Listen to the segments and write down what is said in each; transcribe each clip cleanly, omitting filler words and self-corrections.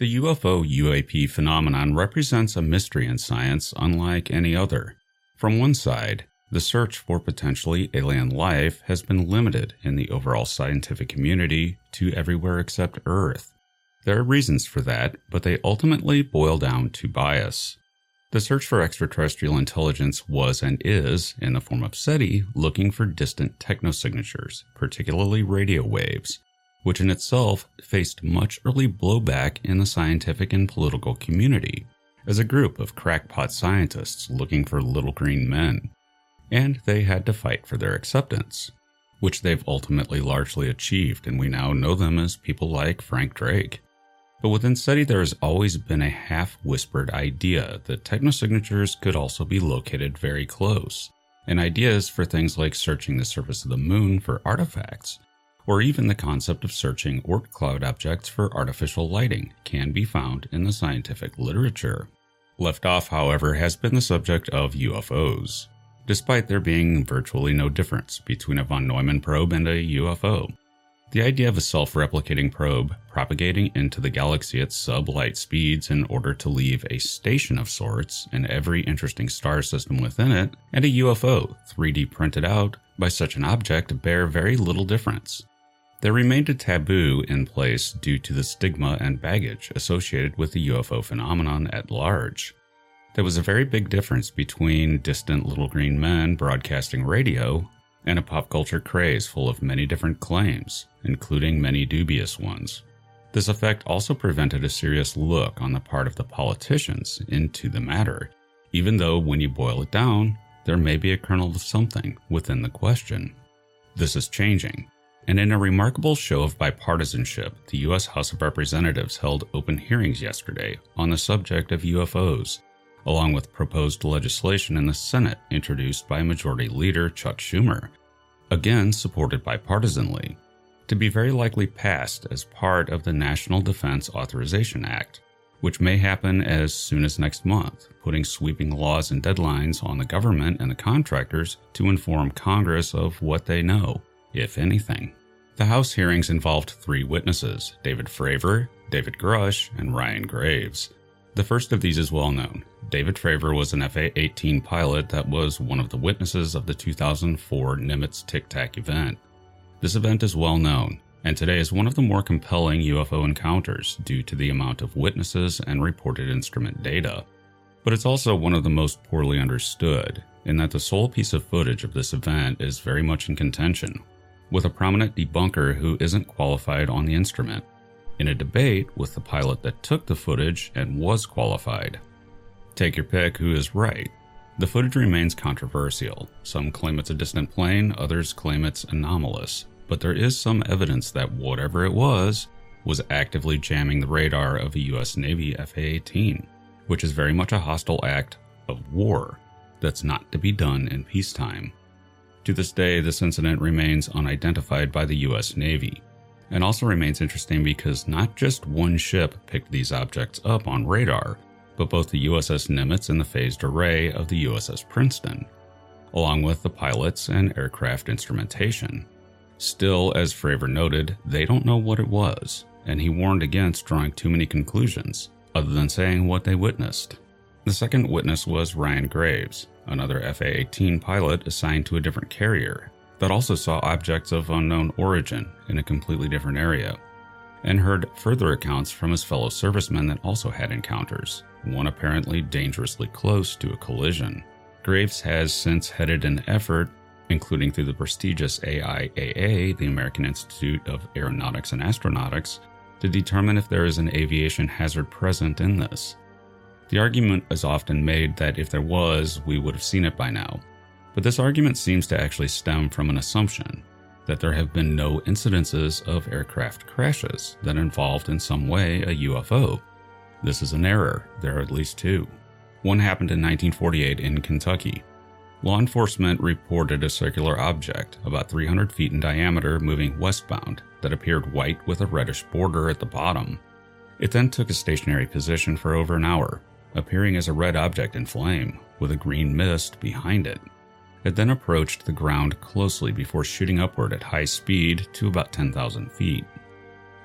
The UFO UAP phenomenon represents a mystery in science unlike any other. From one side, the search for potentially alien life has been limited in the overall scientific community to everywhere except Earth. There are reasons for that, but they ultimately boil down to bias. The search for extraterrestrial intelligence was and is, in the form of SETI, looking for distant technosignatures, particularly radio waves, which in itself faced much early blowback in the scientific and political community, as a group of crackpot scientists looking for little green men. And they had to fight for their acceptance, which they've ultimately largely achieved, and we now know them as people like Frank Drake. But within SETI, there has always been a half-whispered idea that technosignatures could also be located very close, and ideas for things like searching the surface of the moon for artifacts, or even the concept of searching Oort cloud objects for artificial lighting can be found in the scientific literature. Left off, however, has been the subject of UFOs, despite there being virtually no difference between a von Neumann probe and a UFO. The idea of a self-replicating probe propagating into the galaxy at sub-light speeds in order to leave a station of sorts in every interesting star system within it, and a UFO 3D printed out by such an object bear very little difference. There remained a taboo in place due to the stigma and baggage associated with the UFO phenomenon at large. There was a very big difference between distant little green men broadcasting radio and a pop culture craze full of many different claims, including many dubious ones. This effect also prevented a serious look on the part of the politicians into the matter, even though when you boil it down, there may be a kernel of something within the question. This is changing, and in a remarkable show of bipartisanship, the U.S. House of Representatives held open hearings yesterday on the subject of UFOs, along with proposed legislation in the Senate introduced by Majority Leader Chuck Schumer, again supported bipartisanly, to be very likely passed as part of the National Defense Authorization Act, which may happen as soon as next month, putting sweeping laws and deadlines on the government and the contractors to inform Congress of what they know, if anything. The House hearings involved 3 witnesses, David Fravor, David Grush, and Ryan Graves. The first of these is well known. David Fravor was an FA-18 pilot that was one of the witnesses of the 2004 Nimitz Tic Tac event. This event is well known, and today is one of the more compelling UFO encounters due to the amount of witnesses and reported instrument data. But it's also one of the most poorly understood, in that the sole piece of footage of this event is very much in contention, with a prominent debunker who isn't qualified on the instrument, in a debate with the pilot that took the footage and was qualified. Take your pick who is right. The footage remains controversial. Some claim it's a distant plane, others claim it's anomalous, but there is some evidence that whatever it was actively jamming the radar of a US Navy FA-18, which is very much a hostile act of war that's not to be done in peacetime. To this day, this incident remains unidentified by the US Navy, and also remains interesting because not just one ship picked these objects up on radar, but both the USS Nimitz and the phased array of the USS Princeton, along with the pilots and aircraft instrumentation. Still, as Fravor noted, they don't know what it was, and he warned against drawing too many conclusions, other than saying what they witnessed. The second witness was Ryan Graves, another FA-18 pilot assigned to a different carrier, that also saw objects of unknown origin in a completely different area, and heard further accounts from his fellow servicemen that also had encounters, one apparently dangerously close to a collision. Graves has since headed an effort, including through the prestigious AIAA, the American Institute of Aeronautics and Astronautics, to determine if there is an aviation hazard present in this. The argument is often made that if there was, we would have seen it by now. But this argument seems to actually stem from an assumption that there have been no incidences of aircraft crashes that involved in some way a UFO. This is an error. There are at least 2. One happened in 1948 in Kentucky. Law enforcement reported a circular object about 300 feet in diameter moving westbound that appeared white with a reddish border at the bottom. It then took a stationary position for over an hour, appearing as a red object in flame with a green mist behind it. It then approached the ground closely before shooting upward at high speed to about 10,000 feet.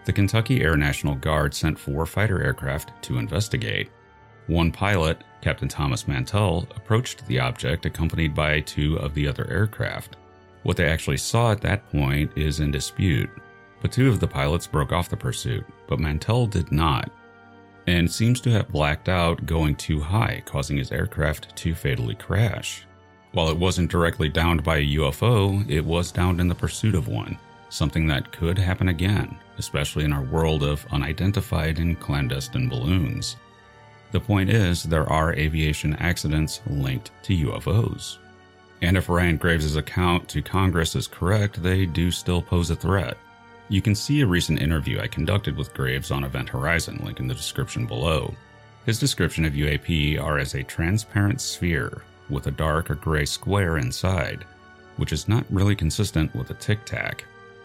The Kentucky Air National Guard sent 4 fighter aircraft to investigate. One pilot, Captain Thomas Mantell, approached the object accompanied by 2 of the other aircraft. What they actually saw at that point is in dispute, but 2 of the pilots broke off the pursuit, but Mantell did not, and seems to have blacked out going too high, causing his aircraft to fatally crash. While it wasn't directly downed by a UFO, it was downed in the pursuit of one, something that could happen again, especially in our world of unidentified and clandestine balloons. The point is, there are aviation accidents linked to UFOs. And if Ryan Graves' account to Congress is correct, they do still pose a threat. You can see a recent interview I conducted with Graves on Event Horizon, link in the description below. His description of UAP are as a transparent sphere with a dark or gray square inside, which is not really consistent with a Tic Tac.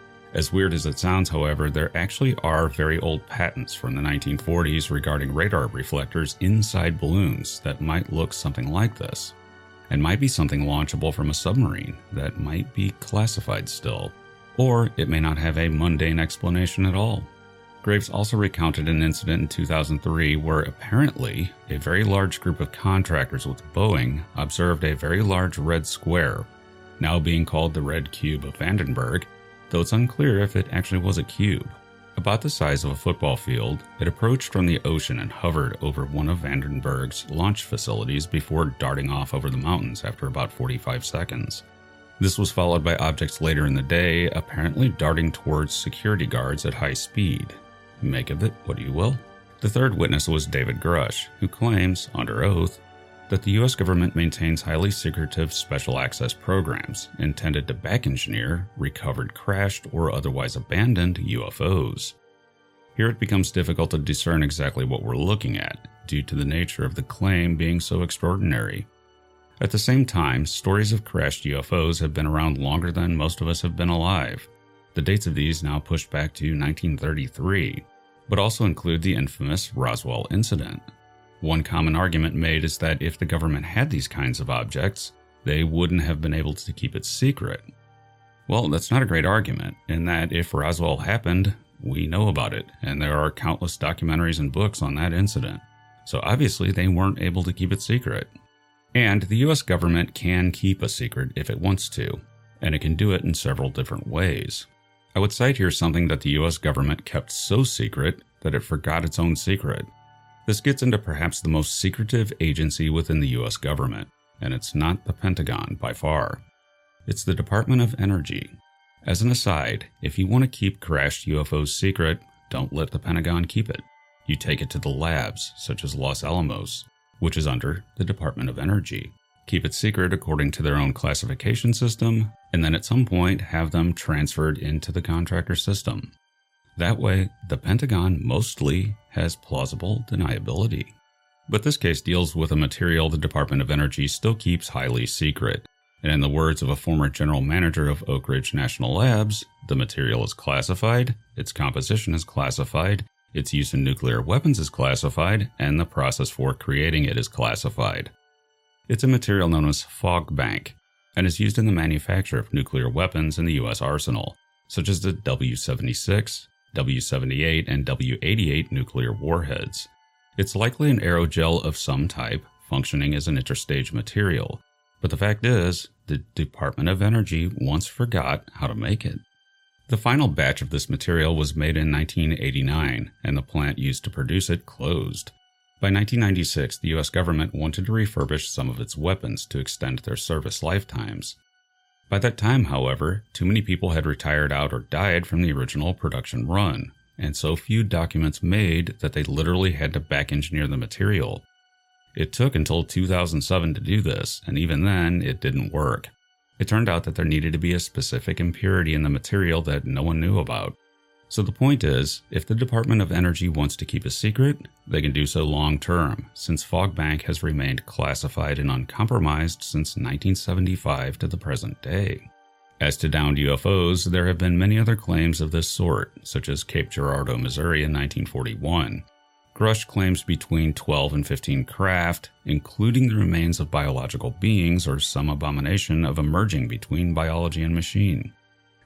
As weird as it sounds, however, there actually are very old patents from the 1940s regarding radar reflectors inside balloons that might look something like this, and might be something launchable from a submarine that might be classified still, or it may not have a mundane explanation at all. Graves also recounted an incident in 2003 where apparently a very large group of contractors with Boeing observed a very large red square, now being called the Red Cube of Vandenberg, though it's unclear if it actually was a cube. About the size of a football field, it approached from the ocean and hovered over one of Vandenberg's launch facilities before darting off over the mountains after about 45 seconds. This was followed by objects later in the day, apparently darting towards security guards at high speed. Make of it what you will. The third witness was David Grush, who claims, under oath, that the U.S. government maintains highly secretive special access programs intended to back-engineer recovered, crashed, or otherwise abandoned UFOs. Here it becomes difficult to discern exactly what we're looking at, due to the nature of the claim being so extraordinary. At the same time, stories of crashed UFOs have been around longer than most of us have been alive. The dates of these now pushed back to 1933, but also include the infamous Roswell incident. One common argument made is that if the government had these kinds of objects, they wouldn't have been able to keep it secret. Well, that's not a great argument, in that if Roswell happened, we know about it, and there are countless documentaries and books on that incident. So obviously they weren't able to keep it secret. And the US government can keep a secret if it wants to, and it can do it in several different ways. I would cite here something that the US government kept so secret that it forgot its own secret. This gets into perhaps the most secretive agency within the US government, and it's not the Pentagon by far. It's the Department of Energy. As an aside, if you want to keep crashed UFOs secret, don't let the Pentagon keep it. You take it to the labs, such as Los Alamos, which is under the Department of Energy. Keep it secret according to their own classification system, and then at some point have them transferred into the contractor system. That way, the Pentagon mostly has plausible deniability. But this case deals with a material the Department of Energy still keeps highly secret, and in the words of a former general manager of Oak Ridge National Labs, the material is classified, its composition is classified, its use in nuclear weapons is classified, and the process for creating it is classified. It's a material known as fog bank, and is used in the manufacture of nuclear weapons in the U.S. arsenal, such as the W-76, W-78, and W-88 nuclear warheads. It's likely an aerogel of some type, functioning as an interstage material, but the fact is, the Department of Energy once forgot how to make it. The final batch of this material was made in 1989, and the plant used to produce it closed. By 1996, the US government wanted to refurbish some of its weapons to extend their service lifetimes. By that time, however, too many people had retired out or died from the original production run, and so few documents made that they literally had to back-engineer the material. It took until 2007 to do this, and even then, it didn't work. It turned out that there needed to be a specific impurity in the material that no one knew about. So the point is, if the Department of Energy wants to keep a secret, they can do so long-term, since Fog Bank has remained classified and uncompromised since 1975 to the present day. As to downed UFOs, there have been many other claims of this sort, such as Cape Girardeau, Missouri in 1941. Grush claims between 12 and 15 craft, including the remains of biological beings or some abomination of emerging between biology and machine.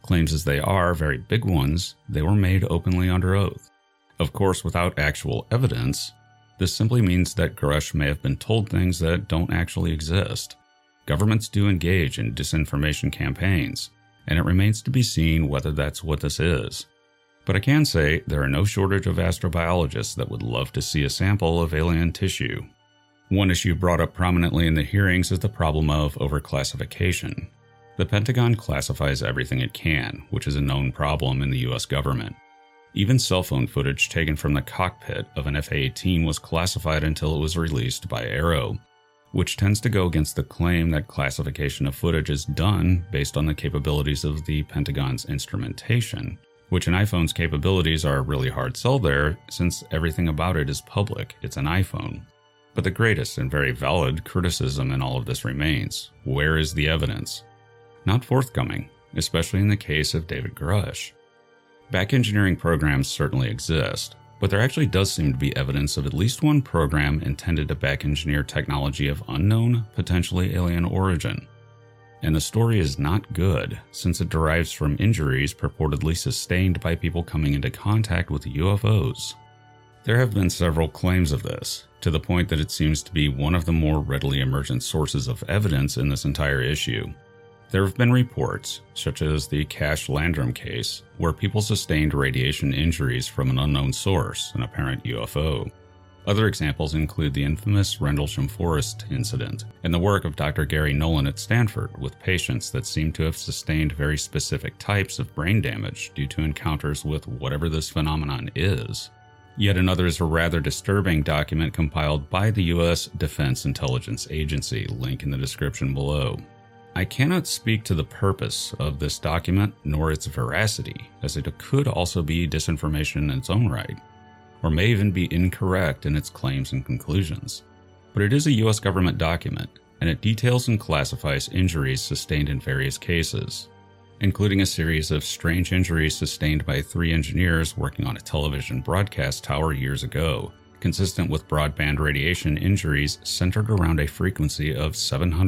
Claims as they are very big ones, they were made openly under oath. Of course, without actual evidence, this simply means that Grush may have been told things that don't actually exist. Governments do engage in disinformation campaigns, and it remains to be seen whether that's what this is. But I can say there are no shortage of astrobiologists that would love to see a sample of alien tissue. One issue brought up prominently in the hearings is the problem of overclassification. The Pentagon classifies everything it can, which is a known problem in the US government. Even cell phone footage taken from the cockpit of an F-18 was classified until it was released by AARO, which tends to go against the claim that classification of footage is done based on the capabilities of the Pentagon's instrumentation, which an iPhone's capabilities are a really hard sell there since everything about it is public, it's an iPhone. But the greatest and very valid criticism in all of this remains: where is the evidence? Not forthcoming, especially in the case of David Grush. Back engineering programs certainly exist, but there actually does seem to be evidence of at least one program intended to back engineer technology of unknown, potentially alien origin. And the story is not good, since it derives from injuries purportedly sustained by people coming into contact with UFOs. There have been several claims of this, to the point that it seems to be one of the more readily emergent sources of evidence in this entire issue. There have been reports, such as the Cash Landrum case, where people sustained radiation injuries from an unknown source, an apparent UFO. Other examples include the infamous Rendlesham Forest incident, and the work of Dr. Gary Nolan at Stanford with patients that seem to have sustained very specific types of brain damage due to encounters with whatever this phenomenon is. Yet another is a rather disturbing document compiled by the U.S. Defense Intelligence Agency, link in the description below. I cannot speak to the purpose of this document nor its veracity, as it could also be disinformation in its own right, or may even be incorrect in its claims and conclusions. But it is a U.S. government document, and it details and classifies injuries sustained in various cases, including a series of strange injuries sustained by 3 engineers working on a television broadcast tower years ago, consistent with broadband radiation injuries centered around a frequency of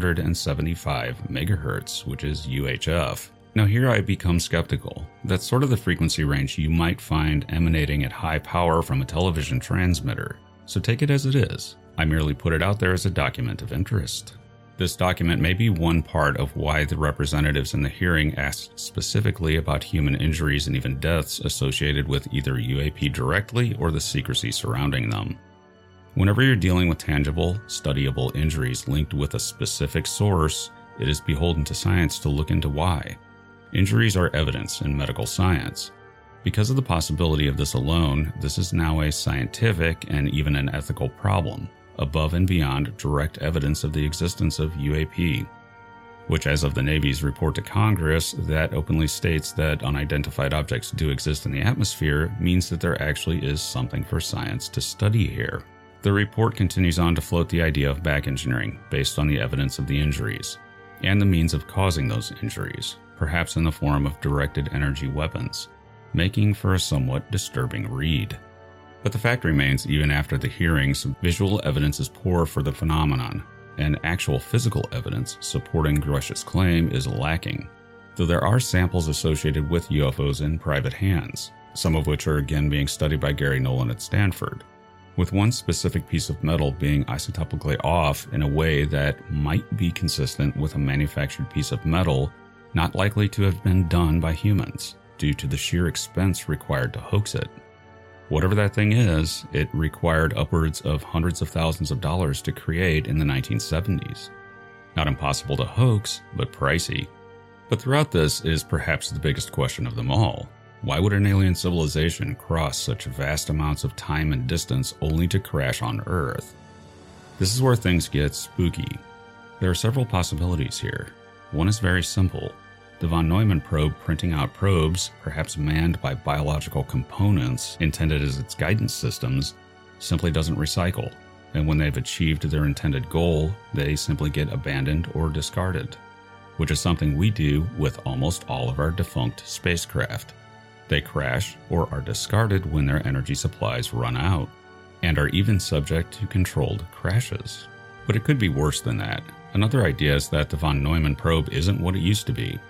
775 MHz, which is UHF. Now here I become skeptical. That's sort of the frequency range you might find emanating at high power from a television transmitter, so take it as it is. I merely put it out there as a document of interest. This document may be one part of why the representatives in the hearing asked specifically about human injuries and even deaths associated with either UAP directly or the secrecy surrounding them. Whenever you're dealing with tangible, studyable injuries linked with a specific source, it is beholden to science to look into why. Injuries are evidence in medical science. Because of the possibility of this alone, this is now a scientific and even an ethical problem, above and beyond direct evidence of the existence of UAP, which as of the Navy's report to Congress that openly states that unidentified objects do exist in the atmosphere means that there actually is something for science to study here. The report continues on to float the idea of back engineering based on the evidence of the injuries, and the means of causing those injuries, perhaps in the form of directed energy weapons, making for a somewhat disturbing read. But the fact remains, even after the hearings, visual evidence is poor for the phenomenon, and actual physical evidence supporting Grush's claim is lacking, though there are samples associated with UFOs in private hands, some of which are again being studied by Gary Nolan at Stanford, with one specific piece of metal being isotopically off in a way that might be consistent with a manufactured piece of metal not likely to have been done by humans, due to the sheer expense required to hoax it. Whatever that thing is, it required upwards of hundreds of thousands of dollars to create in the 1970s. Not impossible to hoax, but pricey. But throughout this is perhaps the biggest question of them all. Why would an alien civilization cross such vast amounts of time and distance only to crash on Earth? This is where things get spooky. There are several possibilities here. One is very simple. The von Neumann probe printing out probes, perhaps manned by biological components intended as its guidance systems, simply doesn't recycle, and when they've achieved their intended goal, they simply get abandoned or discarded, which is something we do with almost all of our defunct spacecraft. They crash or are discarded when their energy supplies run out, and are even subject to controlled crashes. But it could be worse than that. Another idea is that the von Neumann probe isn't what it used to be.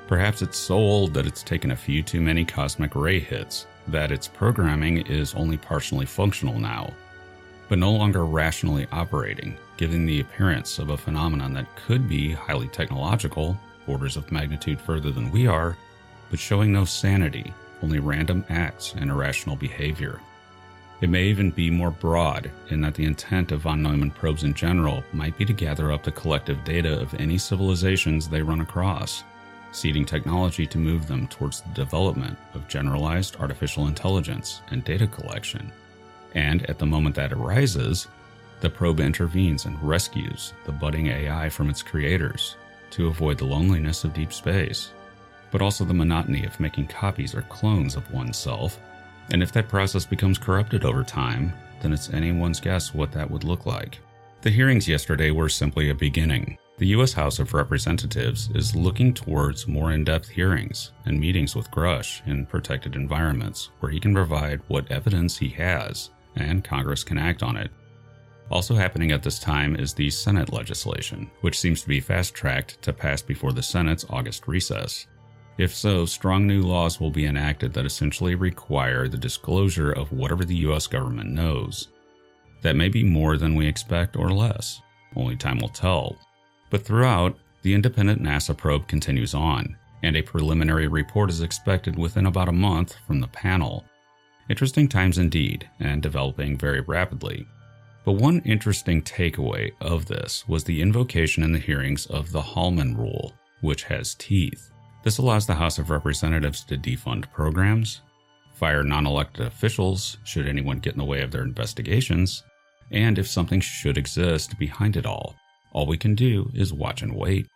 Perhaps it's so old that it's taken a few too many cosmic ray hits, that its programming is only partially functional now, but no longer rationally operating, giving the appearance of a phenomenon that could be highly technological, orders of magnitude further than we are, but showing no sanity, only random acts and irrational behavior. It may even be more broad in that the intent of von Neumann probes in general might be to gather up the collective data of any civilizations they run across, seeding technology to move them towards the development of generalized artificial intelligence and data collection. And at the moment that arises, the probe intervenes and rescues the budding AI from its creators to avoid the loneliness of deep space, but also the monotony of making copies or clones of oneself. And if that process becomes corrupted over time, then it's anyone's guess what that would look like. The hearings yesterday were simply a beginning. The U.S. House of Representatives is looking towards more in-depth hearings and meetings with Grush in protected environments where he can provide what evidence he has, and Congress can act on it. Also happening at this time is the Senate legislation, which seems to be fast-tracked to pass before the Senate's August recess. If so, strong new laws will be enacted that essentially require the disclosure of whatever the U.S. government knows. That may be more than we expect or less. Only time will tell. But throughout, the independent NASA probe continues on, and a preliminary report is expected within about a month from the panel. Interesting times indeed, and developing very rapidly. But one interesting takeaway of this was the invocation in the hearings of the Hallman Rule, which has teeth. This allows the House of Representatives to defund programs, fire non-elected officials should anyone get in the way of their investigations, and if something should exist behind it all we can do is watch and wait.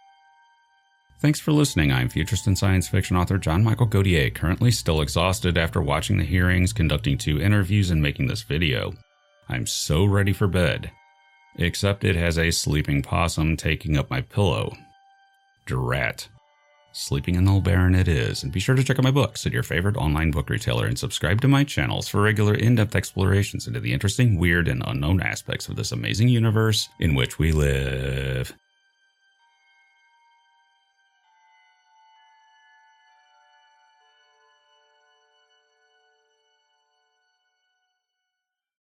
Thanks for listening. I'm futurist and science fiction author John Michael Godier, currently still exhausted after watching the hearings, conducting 2 interviews, and making this video. I'm so ready for bed. Except it has a sleeping possum taking up my pillow. Drat. Sleeping in the LeBaron it is, and be sure to check out my books at your favorite online book retailer and subscribe to my channels for regular in-depth explorations into the interesting, weird, and unknown aspects of this amazing universe in which we live.